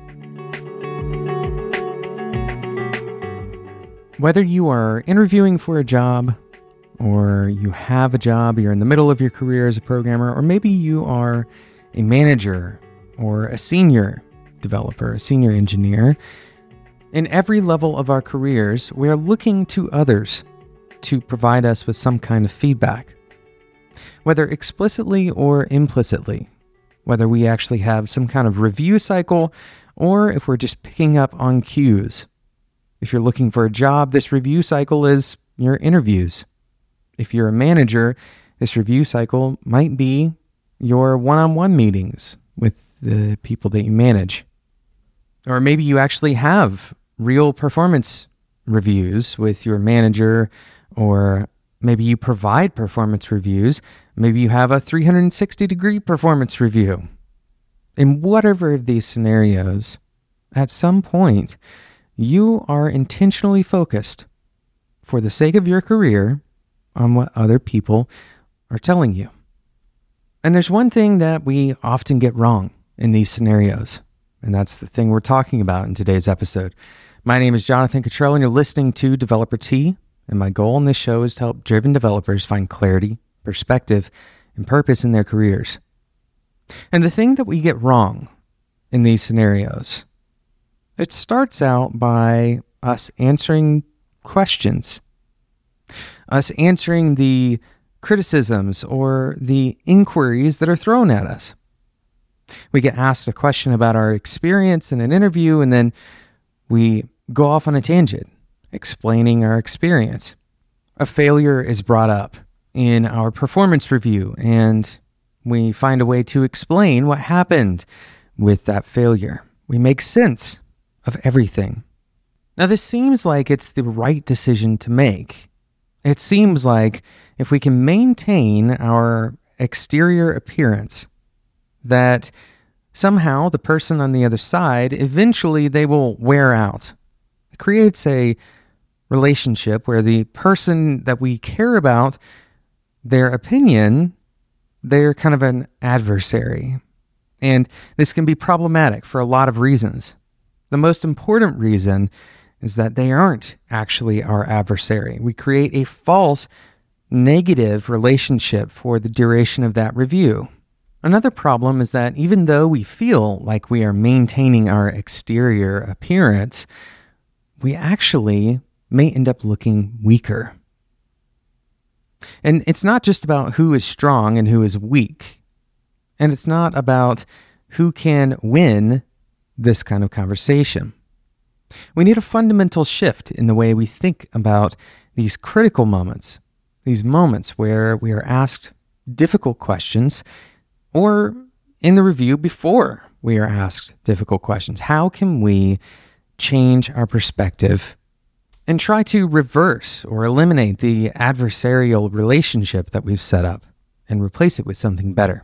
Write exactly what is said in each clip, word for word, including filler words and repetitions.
Whether you are interviewing for a job, or you have a job, you're in the middle of your career as a programmer, or maybe you are a manager or a senior developer, a senior engineer, in every level of our careers, we are looking to others to provide us with some kind of feedback, whether explicitly or implicitly, whether we actually have some kind of review cycle, or if we're just picking up on cues. If you're looking for a job, this review cycle is your interviews. If you're a manager, this review cycle might be your one-on-one meetings with the people that you manage. Or maybe you actually have real performance reviews with your manager, or maybe you provide performance reviews. Maybe you have a three hundred sixty degree performance review. In whatever of these scenarios, at some point, you are intentionally focused, for the sake of your career, on what other people are telling you. And there's one thing that we often get wrong in these scenarios, and that's the thing we're talking about in today's episode. My name is Jonathan Cottrell, and you're listening to Developer Tea, and my goal in this show is to help driven developers find clarity, perspective, and purpose in their careers. And the thing that we get wrong in these scenarios, it starts out by us answering questions, us answering the criticisms or the inquiries that are thrown at us. We get asked a question about our experience in an interview, and then we go off on a tangent, explaining our experience. A failure is brought up in our performance review, and we find a way to explain what happened with that failure. We make sense of everything. Now, this seems like it's the right decision to make. It seems like if we can maintain our exterior appearance, that somehow the person on the other side, eventually they will wear out. It creates a relationship where the person that we care about, their opinion, they're kind of an adversary. And this can be problematic for a lot of reasons. The most important reason is that they aren't actually our adversary. We create a false negative relationship for the duration of that review. Another problem is that even though we feel like we are maintaining our exterior appearance, we actually may end up looking weaker. And it's not just about who is strong and who is weak. And it's not about who can win this kind of conversation. We need a fundamental shift in the way we think about these critical moments, these moments where we are asked difficult questions, or in the review before we are asked difficult questions. How can we change our perspective and try to reverse or eliminate the adversarial relationship that we've set up and replace it with something better?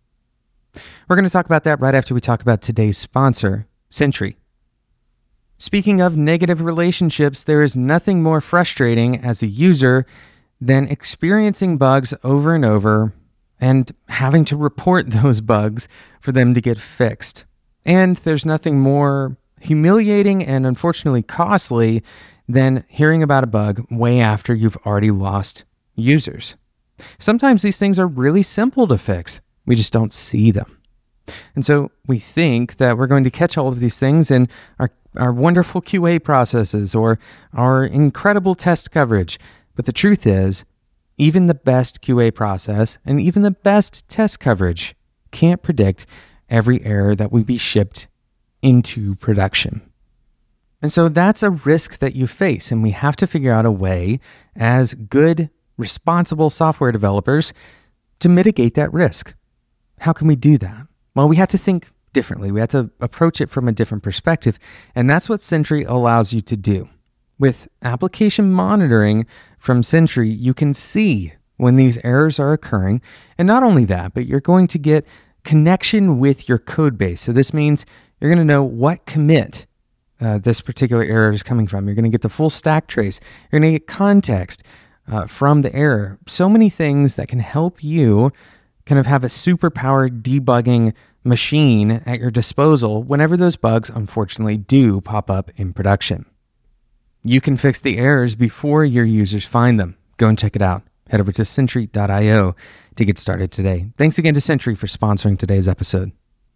We're going to talk about that right after we talk about today's sponsor, Sentry. Speaking of negative relationships, there is nothing more frustrating as a user than experiencing bugs over and over and having to report those bugs for them to get fixed. And there's nothing more humiliating and unfortunately costly than hearing about a bug way after you've already lost users. Sometimes these things are really simple to fix. We just don't see them. And so we think that we're going to catch all of these things in our, our wonderful Q A processes or our incredible test coverage. But the truth is, even the best Q A process and even the best test coverage can't predict every error that will be shipped into production. And so that's a risk that you face, and we have to figure out a way as good, responsible software developers to mitigate that risk. How can we do that? Well, we have to think differently. We have to approach it from a different perspective, and that's what Sentry allows you to do. With application monitoring from Sentry, you can see when these errors are occurring, and not only that, but you're going to get connection with your code base. So this means you're going to know what commit uh, this particular error is coming from. You're going to get the full stack trace. You're going to get context uh, from the error. So many things that can help you kind of have a superpowered debugging machine at your disposal whenever those bugs unfortunately do pop up in production. You can fix the errors before your users find them. Go and check it out. Head over to Sentry dot io to get started today. Thanks again to Sentry for sponsoring today's episode.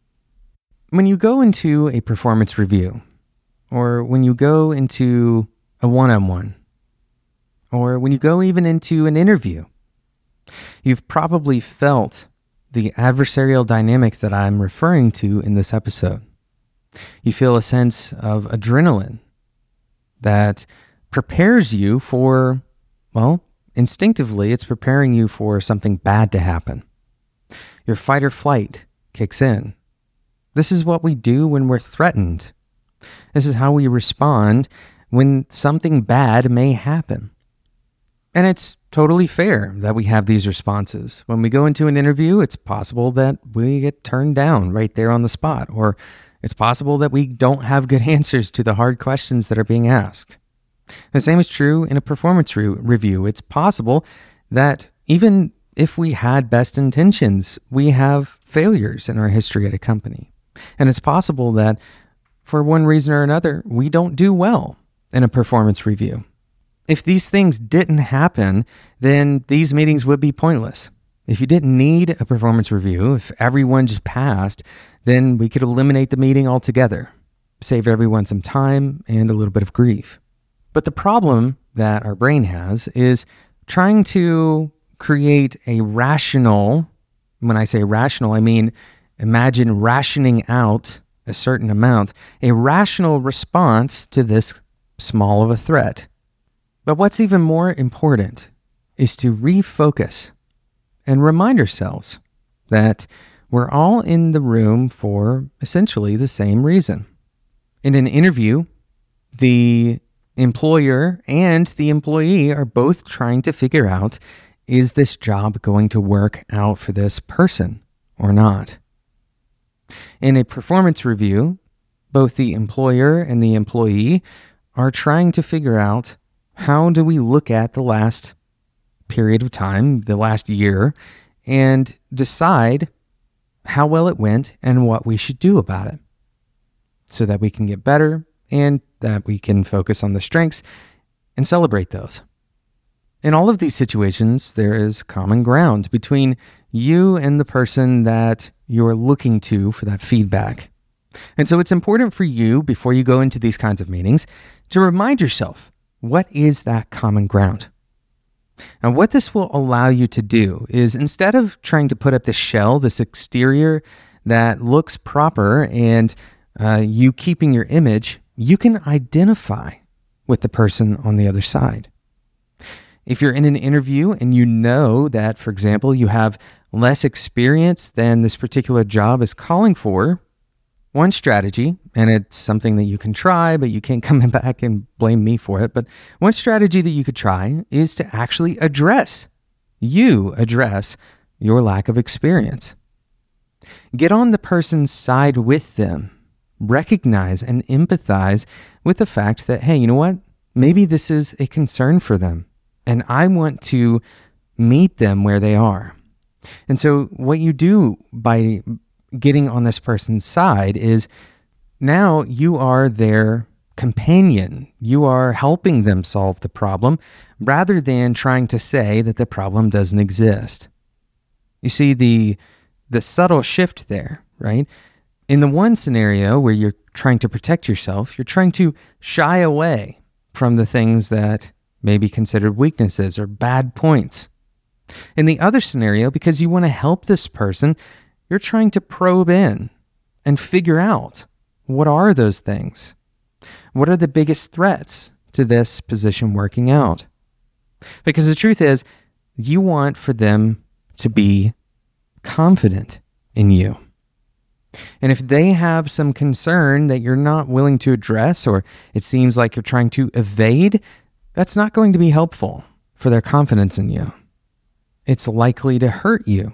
When you go into a performance review, or when you go into a one-on-one, or when you go even into an interview, you've probably felt the adversarial dynamic that I'm referring to in this episode. You feel a sense of adrenaline that prepares you for, well, instinctively, it's preparing you for something bad to happen. Your fight or flight kicks in. This is what we do when we're threatened. This is how we respond when something bad may happen. And it's totally fair that we have these responses. When we go into an interview, it's possible that we get turned down right there on the spot, or it's possible that we don't have good answers to the hard questions that are being asked. The same is true in a performance re- review. It's possible that even if we had best intentions, we have failures in our history at a company. And it's possible that for one reason or another, we don't do well in a performance review. If these things didn't happen, then these meetings would be pointless. If you didn't need a performance review, if everyone just passed, then we could eliminate the meeting altogether, save everyone some time and a little bit of grief. But the problem that our brain has is trying to create a rational, when I say rational, I mean imagine rationing out a certain amount, a rational response to this small of a threat. But what's even more important is to refocus and remind ourselves that we're all in the room for essentially the same reason. In an interview, the employer and the employee are both trying to figure out, is this job going to work out for this person or not? In a performance review, both the employer and the employee are trying to figure out, how do we look at the last period of time, the last year, and decide how well it went and what we should do about it so that we can get better and that we can focus on the strengths and celebrate those. In all of these situations, there is common ground between you and the person that you're looking to for that feedback. And so it's important for you, before you go into these kinds of meetings, to remind yourself, what is that common ground? And what this will allow you to do is, instead of trying to put up this shell, this exterior that looks proper, and uh, you keeping your image, you can identify with the person on the other side. If you're in an interview and you know that, for example, you have less experience than this particular job is calling for, one strategy, and it's something that you can try, but you can't come back and blame me for it, but one strategy that you could try is to actually address, you address your lack of experience. Get on the person's side with them. Recognize and empathize with the fact that, hey, you know what? Maybe this is a concern for them, and I want to meet them where they are. And so what you do by getting on this person's side is, now you are their companion. You are helping them solve the problem rather than trying to say that the problem doesn't exist. You see the the subtle shift there, right? In the one scenario where you're trying to protect yourself, you're trying to shy away from the things that may be considered weaknesses or bad points. In the other scenario, because you want to help this person, you're trying to probe in and figure out, what are those things? What are the biggest threats to this position working out? Because the truth is, you want for them to be confident in you. And if they have some concern that you're not willing to address, or it seems like you're trying to evade, that's not going to be helpful for their confidence in you. It's likely to hurt you.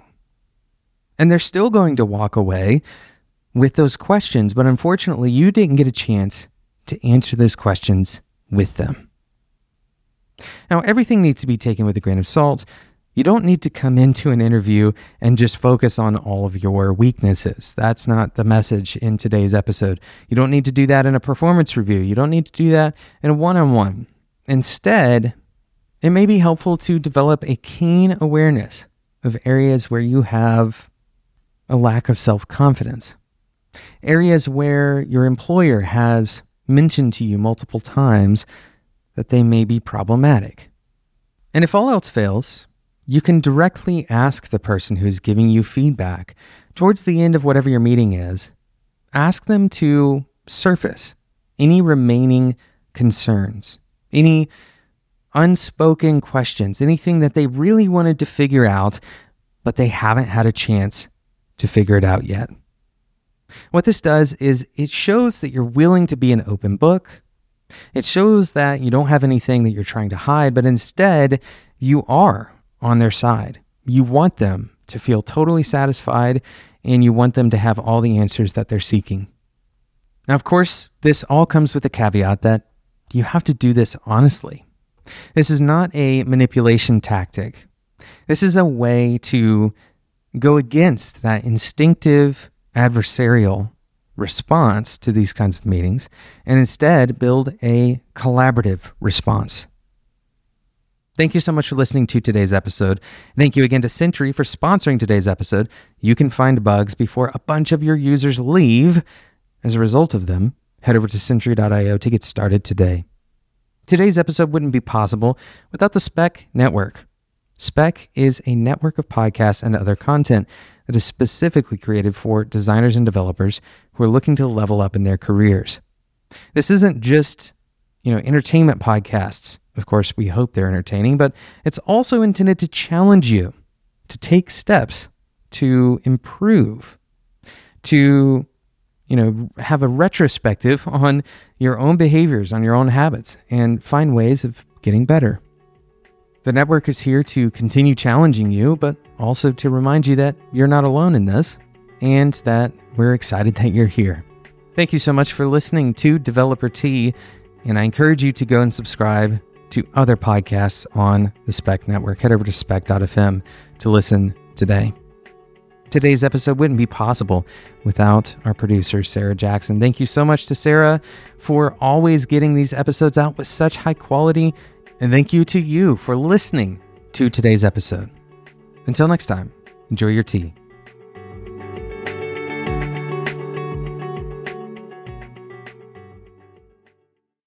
And they're still going to walk away with those questions, but unfortunately, you didn't get a chance to answer those questions with them. Now, everything needs to be taken with a grain of salt. You don't need to come into an interview and just focus on all of your weaknesses. That's not the message in today's episode. You don't need to do that in a performance review. You don't need to do that in a one-on-one. Instead, it may be helpful to develop a keen awareness of areas where you have a lack of self-confidence. Areas where your employer has mentioned to you multiple times that they may be problematic. And if all else fails, you can directly ask the person who's giving you feedback towards the end of whatever your meeting is, ask them to surface any remaining concerns, any unspoken questions, anything that they really wanted to figure out, but they haven't had a chance to figure it out yet. What this does is it shows that you're willing to be an open book. It shows that you don't have anything that you're trying to hide, but instead you are on their side. You want them to feel totally satisfied, and you want them to have all the answers that they're seeking. Now, of course, this all comes with a caveat that you have to do this honestly. This is not a manipulation tactic. This is a way to go against that instinctive adversarial response to these kinds of meetings and instead build a collaborative response. Thank you so much for listening to today's episode. Thank you again to Sentry for sponsoring today's episode. You can find bugs before a bunch of your users leave. As a result of them, head over to Sentry dot io to get started today. Today's episode wouldn't be possible without the Spec Network. Spec is a network of podcasts and other content that is specifically created for designers and developers who are looking to level up in their careers. This isn't just, you know, entertainment podcasts. Of course, we hope they're entertaining, but it's also intended to challenge you to take steps to improve, to, you know, have a retrospective on your own behaviors, on your own habits, and find ways of getting better. The network is here to continue challenging you, but also to remind you that you're not alone in this and that we're excited that you're here. Thank you so much for listening to Developer Tea, and I encourage you to go and subscribe to other podcasts on the Spec Network. Head over to spec dot f m to listen today. Today's episode wouldn't be possible without our producer, Sarah Jackson. Thank you so much to Sarah for always getting these episodes out with such high quality. And thank you to you for listening to today's episode. Until next time, enjoy your tea.